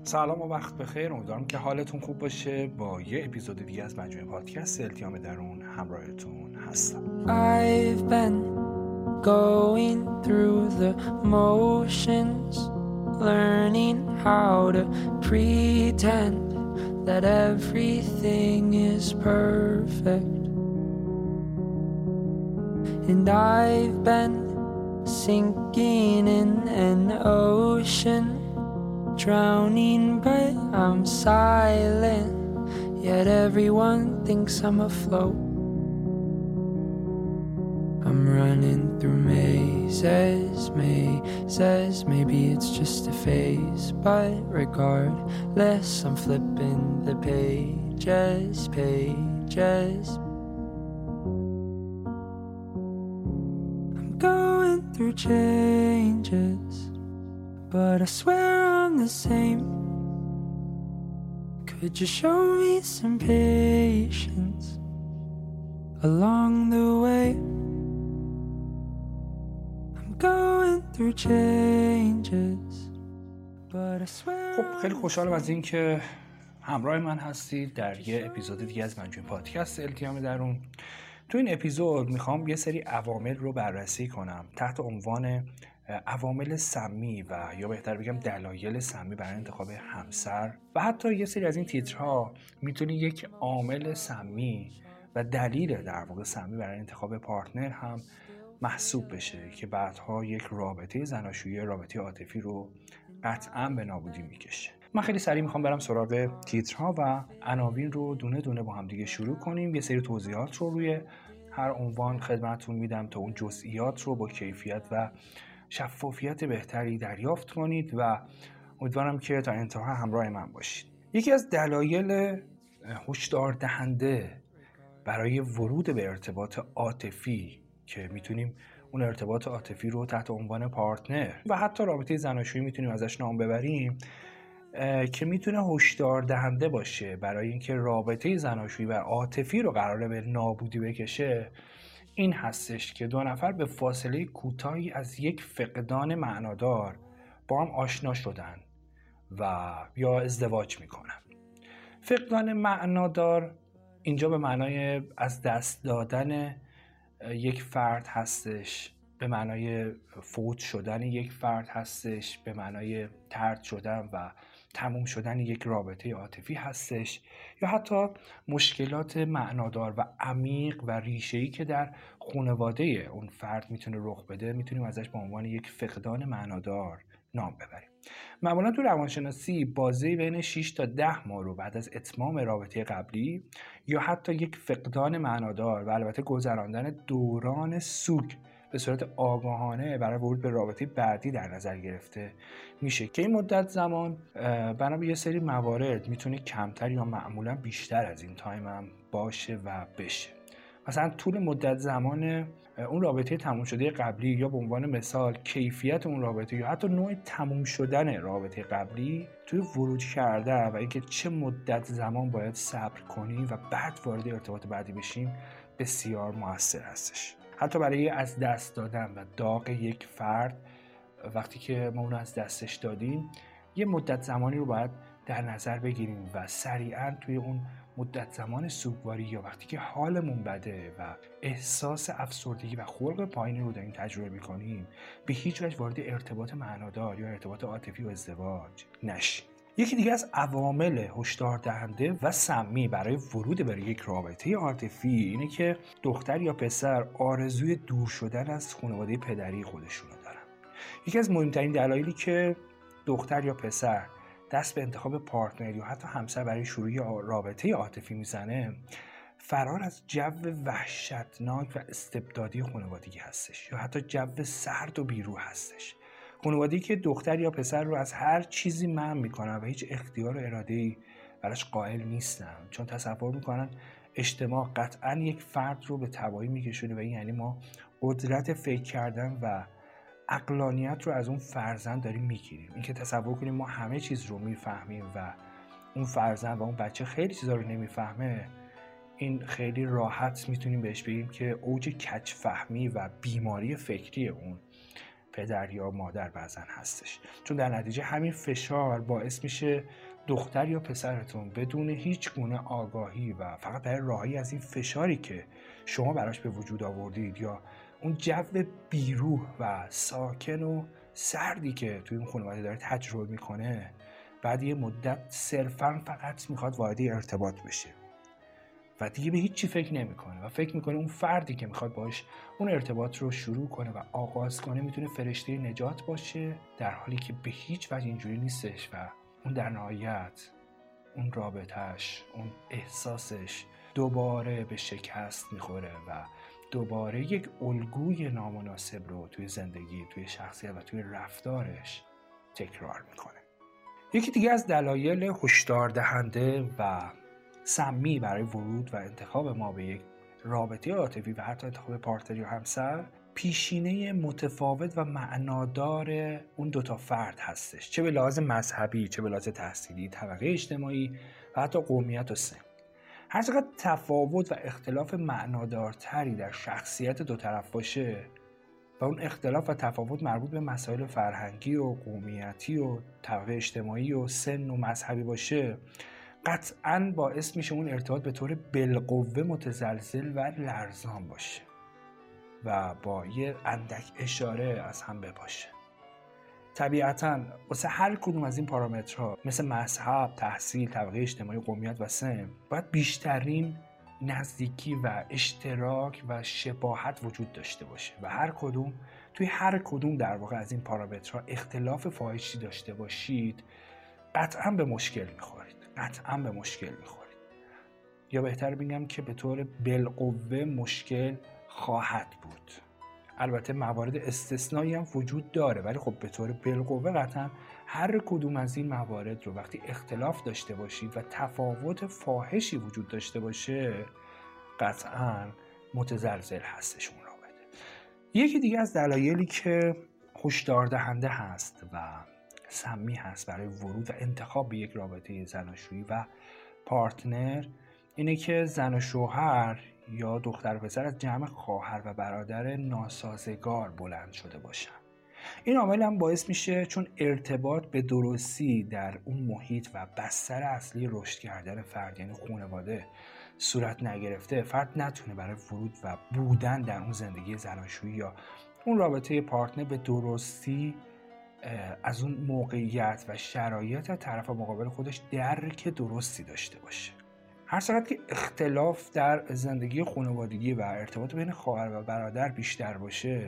سلام و وقت بخیر. امیدوارم که حالتون خوب باشه. با یه اپیزود دیگه از مجموعه پادکست التیام درون همراهتون هستم. I've been going through the motions, learning how to pretend that everything is perfect. And I've been sinking in an ocean, drowning but I'm silent, yet everyone thinks I'm afloat. I'm running through mazes, maybe it's just a phase, but regardless I'm flipping the pages. I'm going through changes, but I swear I'm the same. Could you show me some patience along the way? I'm going through changes, but I swear. خب خیلی خوشحالم از این که همراه من هستید در یه اپیزود دیگه از مجموعه پادکست التیام درون. تو این اپیزود میخوام یه سری عوامل رو بررسی کنم تحت عنوان عوامل سمی و یا بهتر بگم دلایل سمی برای انتخاب همسر، و حتی یه سری از این تیترها میتونه یک عامل سمی و دلیل در واقع سمی برای انتخاب پارتنر هم محسوب بشه که بعدها یک رابطه زناشویی، رابطه عاطفی رو قطعاً به نابودی میکشه. من خیلی سریع میخوام برم سراغ تیترها و عناوین رو دونه دونه با هم دیگه شروع کنیم. یه سری توضیحات رو روی هر عنوان خدمتتون میدم تا اون جزئیات رو با کیفیت و شفافیت بهتری دریافت کنید و امیدوارم که تا انتها همراه من باشید. یکی از دلایل هشدار دهنده برای ورود به ارتباط عاطفی که میتونیم اون ارتباط عاطفی رو تحت عنوان پارتنر و حتی رابطه زناشویی میتونیم ازش نام ببریم که میتونه هشدار دهنده باشه برای اینکه رابطه زناشویی و عاطفی رو قراره به نابودی بکشه، این هستش که دو نفر به فاصله کوتاهی از یک فقدان معنادار با هم آشنا شدن و یا ازدواج میکنن. فقدان معنادار اینجا به معنای از دست دادن یک فرد هستش، به معنای فوت شدن یک فرد هستش، به معنای طرد شدن و تموم شدن یک رابطه عاطفی هستش، یا حتی مشکلات معنادار و عمیق و ریشه‌ای که در خانواده اون فرد میتونه رخ بده میتونیم ازش به عنوان یک فقدان معنادار نام ببریم. معمولا تو روانشناسی بازه بین 6 تا 10 ماه رو بعد از اتمام رابطه قبلی یا حتی یک فقدان معنادار و البته گذراندن دوران سوگ به صورت آگاهانه برای ورود به رابطه بعدی در نظر گرفته میشه که این مدت زمان بنا به یه سری موارد میتونه کمتر یا معمولا بیشتر از این تایم هم باشه و بشه. مثلا طول مدت زمان اون رابطه تموم شده قبلی یا به عنوان مثال کیفیت اون رابطه یا حتی نوع تموم شدن رابطه قبلی توی ورود کردن و اینکه چه مدت زمان باید صبر کنیم و بعد وارد ارتباط بعدی بشیم بسیار مؤثر هستش. حتی برای از دست دادن و داغ یک فرد وقتی که ما اون از دستش دادیم یه مدت زمانی رو باید در نظر بگیریم و سریعا توی اون مدت زمان سوگواری یا وقتی که حالمون بده و احساس افسردگی و خلق پایینی رو داریم تجربه می‌کنیم به هیچ وجه وارد ارتباط معنادار یا ارتباط عاطفی و ازدواج نشیم. یکی دیگه از عوامل هشدار دهنده و سمی برای ورود به یک رابطه عاطفی اینه که دختر یا پسر آرزوی دور شدن از خانواده پدری خودشونو دارن. یکی از مهمترین دلایلی که دختر یا پسر دست به انتخاب پارتنر یا حتی همسر برای شروع رابطه عاطفی میزنه فرار از جو وحشتناک و استبدادی خانوادگی هستش یا حتی جو سرد و بیروح هستش. خانوادگی که دختر یا پسر رو از هر چیزی منع میکنن و هیچ اختیار و اراده‌ای براش قائل نیستن، چون تصور میکنن اجتماع قطعاً یک فرد رو به تباهی میکشونه و این یعنی ما قدرت فکر کردن و عقلانیت رو از اون فرزند داریم میگیریم. این که تصور کنیم ما همه چیز رو میفهمیم و اون فرزند و اون بچه خیلی چیزا رو نمیفهمه، این خیلی راحت میتونیم بهش بگیم که اوج کج فهمی و بیماری فکری اون پدر یا مادر بعضن هستش، چون در نتیجه همین فشار باعث میشه دختر یا پسرتون بدون هیچ گونه آگاهی و فقط برای راهی از این فشاری که شما براش به وجود آوردید یا اون جو بیروح و ساکن و سردی که توی اون خانواده داره تجربه میکنه، بعد یه مدت صرفاً فقط میخواد وارد ارتباط بشه و دیگه به هیچ چی فکر نمیکنه و فکر میکنه اون فردی که میخواد باهاش اون ارتباط رو شروع کنه و آغاز کنه میتونه فرشته نجات باشه، در حالی که به هیچ وجه اینجوری نیستش و اون در نهایت اون رابطهش، اون احساسش دوباره به شکست میخوره و دوباره یک الگوی نامناسب رو توی زندگی، توی شخصیت و توی رفتارش تکرار میکنه. یکی دیگه از دلایل هشدار دهنده و سمی برای ورود و انتخاب ما به یک رابطه عاطفی و حتی انتخاب پارتنر یا همسر، پیشینه متفاوت و معنادار اون دوتا فرد هستش، چه به لحاظ مذهبی، چه به لحاظ تحصیلی، طبقه اجتماعی و حتی قومیت و سن. هر چقدر تفاوت و اختلاف معنادارتری در شخصیت دو طرف باشه و اون اختلاف و تفاوت مربوط به مسائل فرهنگی و قومیتی و طبقه اجتماعی و سن و مذهبی باشه، قطعاً باعث میشه اون ارتباط به طور بالقوه متزلزل و لرزان باشه و با یه اندک اشاره از هم بپاشه. طبیعتاً واسه هر کدوم از این پارامترها مثل مذهب، تحصیل، طبقه اجتماعی، قومیت و سن باید بیشترین نزدیکی و اشتراک و شباهت وجود داشته باشه و توی هر کدوم در واقع از این پارامترها اختلاف فاحشی داشته باشید، قطعاً به مشکل میخورید. یا بهتر بگم که به طور بالقوه مشکل خواهد بود. البته موارد استثنایی هم وجود داره، ولی خب به طور بالقوه قطعا هر کدوم از این موارد رو وقتی اختلاف داشته باشید و تفاوت فاحشی وجود داشته باشه، قطعا متزلزل هستش اون رابطه. یکی دیگه از دلایلی که هشدار دهنده هست و سمی هست برای ورود و انتخاب به یک رابطه زناشویی و پارتنر اینه که زن و شوهر یا دختر و پسر از جمع خواهر و برادر ناسازگار بلند شده باشن. این عامل هم باعث میشه چون ارتباط به درستی در اون محیط و بستر اصلی رشد کردن فرد یعنی خانواده صورت نگرفته، فرد نتونه برای ورود و بودن در اون زندگی زناشویی یا اون رابطه پارتنر به درستی از اون موقعیت و شرایط طرف مقابل خودش درک درستی داشته باشه. هر چقدر که اختلاف در زندگی خانوادگی و ارتباط بین خواهر و برادر بیشتر باشه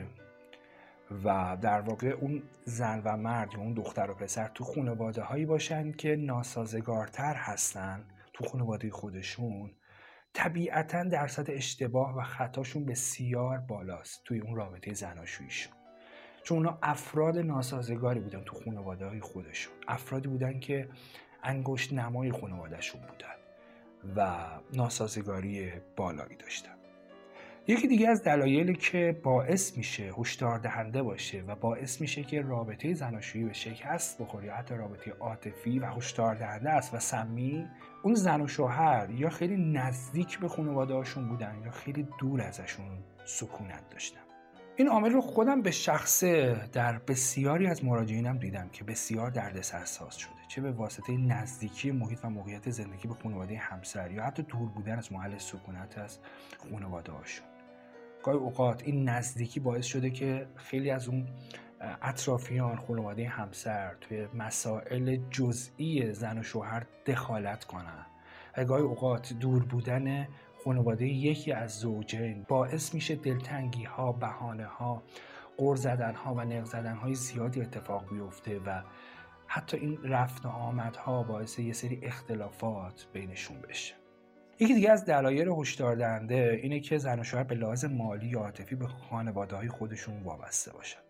و در واقع اون زن و مرد یا اون دختر و پسر تو خانواده هایی باشن که ناسازگارتر هستن تو خانواده خودشون، طبیعتاً درصد اشتباه و خطاشون بسیار بالاست توی اون رابطه زناشوییشون، چون اونا افراد ناسازگاری بودن تو خانواده های خودشون، افرادی بودن که انگشت نمای خانوادهشون بودن و ناسازگاری بالایی داشتن. یکی دیگه از دلایلی که باعث میشه هشدار دهنده باشه و باعث میشه که رابطه زناشویی به شکست بخوره یا حتی رابطه عاطفی و هشدار دهنده است و سمی، اون زن و شوهر یا خیلی نزدیک به خانواده‌هاشون بودن یا خیلی دور ازشون سکونت داشتن. این عامل رو خودم به شخصه در بسیاری از مراجعینم دیدم که بسیار دردسرساز شده، چه به واسطه نزدیکی محیط و موقعیت زندگی به خانواده همسر یا حتی دور بودن از محل سکونت از خانواده‌هاشون. گاهی اوقات این نزدیکی باعث شده که خیلی از اون اطرافیان خانواده همسر توی مسائل جزئی زن و شوهر دخالت کنن. گاهی اوقات دور بودن خانواده یکی از زوجین باعث میشه دلتنگی ها، بهانه ها، غر زدن ها و نق زدن های زیادی اتفاق بیفته و حتی این رفت و آمد ها باعث یه سری اختلافات بینشون بشه. یکی دیگه از دلایل هشدار دهنده اینه که زن و شوهر به لحاظ مالی یا عاطفی به خانواده‌های خودشون وابسته باشن.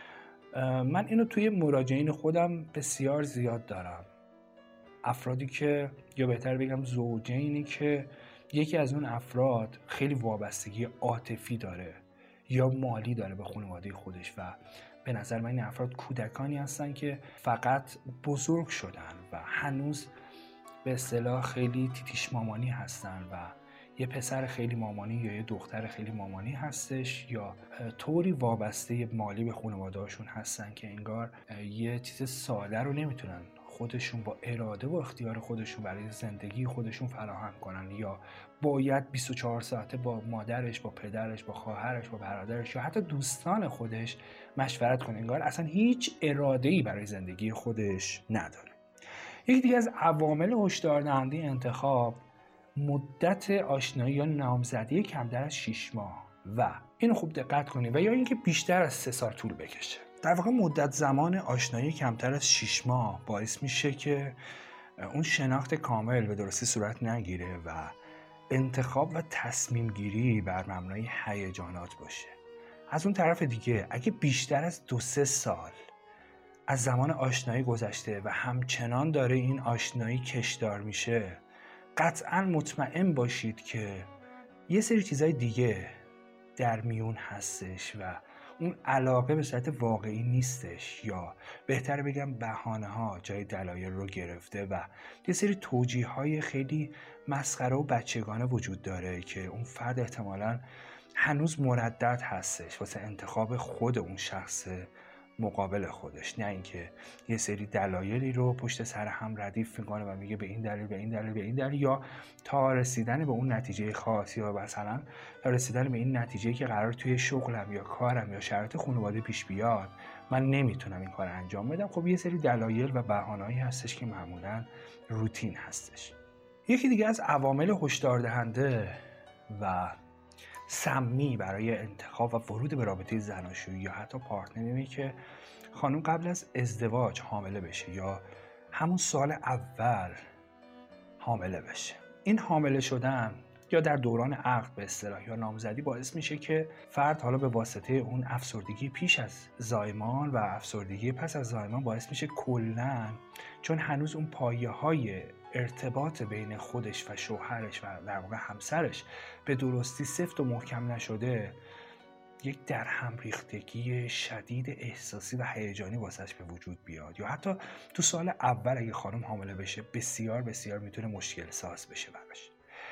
من اینو توی مراجعین خودم بسیار زیاد دارم. افرادی که یا بهتر بگم زوجینی که یکی از اون افراد خیلی وابستگی عاطفی داره یا مالی داره به خانواده خودش و به نظر من این افراد کودکانی هستن که فقط بزرگ شدن و هنوز به اصطلاح خیلی تیتیش مامانی هستن و یه پسر خیلی مامانی یا یه دختر خیلی مامانی هستش، یا طوری وابسته مالی به خانواده‌هاشون هستن که انگار یه چیز ساده رو نمیتونن خودشون با اراده و اختیار خودشون برای زندگی خودشون فراهم کنن، یا باید 24 ساعته با مادرش، با پدرش، با خواهرش، با برادرش یا حتی دوستان خودش مشورت کنه. انگار اصلا هیچ اراده‌ای برای زندگی خودش نداره. یکی دیگه از عوامل هشدار دهنده انتخاب مدت آشنایی یا نامزدی کمتر از 6 ماه و اینو خوب دقت کنید، و یا اینکه بیشتر از 3 سال طول بکشه. در واقع مدت زمان آشنایی کمتر از 6 ماه باعث میشه که اون شناخت کامل به درستی صورت نگیره و انتخاب و تصمیم گیری بر مبنای هیجانات باشه. از اون طرف دیگه اگه بیشتر از 2-3 سال از زمان آشنایی گذشته و همچنان داره این آشنایی کشدار میشه، قطعاً مطمئن باشید که یه سری چیزای دیگه در میون هستش و اون علاقه به صورت واقعی نیستش، یا بهتر بگم بهانه‌ها جای دلایل رو گرفته و یه سری توجیه‌های خیلی مسخره و بچگانه وجود داره که اون فرد احتمالاً هنوز مردد هستش واسه انتخاب خود اون شخص مقابل خودش، نه اینکه یه سری دلایلی رو پشت سر هم ردیف میکنه و میگه به این دلیل، به این دلیل، به این دلیل، یا تا رسیدن به اون نتیجه خاص، یا مثلا تا رسیدن به این نتیجه که قرار توی شغلم یا کارم یا شرایط خانواده پیش بیاد من نمیتونم این کار انجام بدم. خب یه سری دلایل و بهانه‌ای هستش که معمولا روتین هستش. یکی دیگه از عوامل هشدار دهنده و سمی برای انتخاب و ورود به رابطه زناشویی یا حتی پارتنری که خانم قبل از ازدواج حامله بشه یا همون سال اول حامله بشه. این حامله شدن یا در دوران عقد به اصطلاح یا نامزدی باعث میشه که فرد حالا به واسطه اون افسردگی پیش از زایمان و افسردگی پس از زایمان باعث میشه کلاً، چون هنوز اون پایه‌های ارتباط بین خودش و شوهرش و در واقع همسرش به درستی سفت و محکم نشده، یک درهم ریختگی شدید احساسی و هیجانی واسش به وجود بیاد، یا حتی تو سال اول اگه خانم حامله بشه بسیار بسیار میتونه مشکل ساز بشه براش.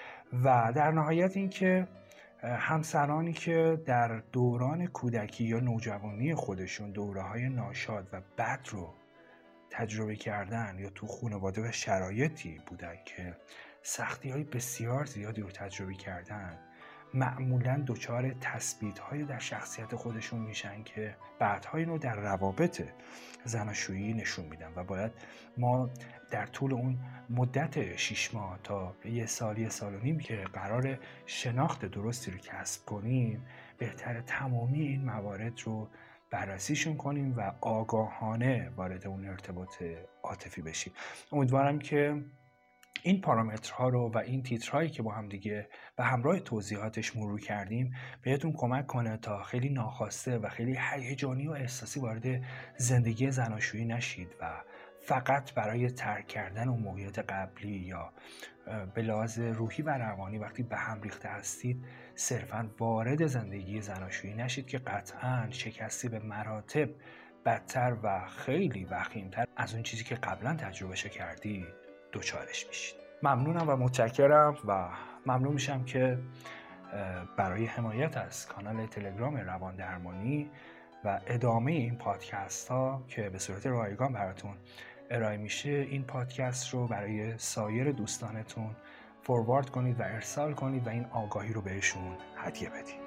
و در نهایت این که همسرانی که در دوران کودکی یا نوجوانی خودشون دوره‌های ناشاد و بد رو تجربه کردن یا تو خانواده و شرایطی بودن که سختی‌های بسیار زیادی رو تجربه کردن، معمولاً دچار تثبیت‌های در شخصیت خودشون میشن که بعدها اینو در روابط زناشویی نشون میدن و باید ما در طول اون مدت 6 ماه تا 1 سال 1.5 سال که قرار شناخت درستی رو کسب کنیم بهتر تمامی این موارد رو بررسیشون کنیم و آگاهانه وارد اون ارتباط عاطفی بشیم. امیدوارم که این پارامترها رو و این تیترهایی که با هم دیگه و همراه توضیحاتش مرور کردیم بهتون کمک کنه تا خیلی ناخواسته و خیلی هیجانی و احساسی وارد زندگی زناشویی نشید و فقط برای ترک کردن اون موقعیت قبلی یا به لحاظ روحی و روانی وقتی به هم ریخته هستید صرفاً وارد زندگی زناشویی نشید که قطعاً شکستی به مراتب بدتر و خیلی وخیمتر از اون چیزی که قبلا تجربهش کردید دوچارش میشید. ممنونم و متشکرم و ممنون میشم که برای حمایت از کانال تلگرام روان درمانی و ادامه این پادکست ها که به صورت رایگان براتون ارائه میشه این پادکست رو برای سایر دوستانتون فوروارد کنید و ارسال کنید و این آگاهی رو بهشون هدیه بدید.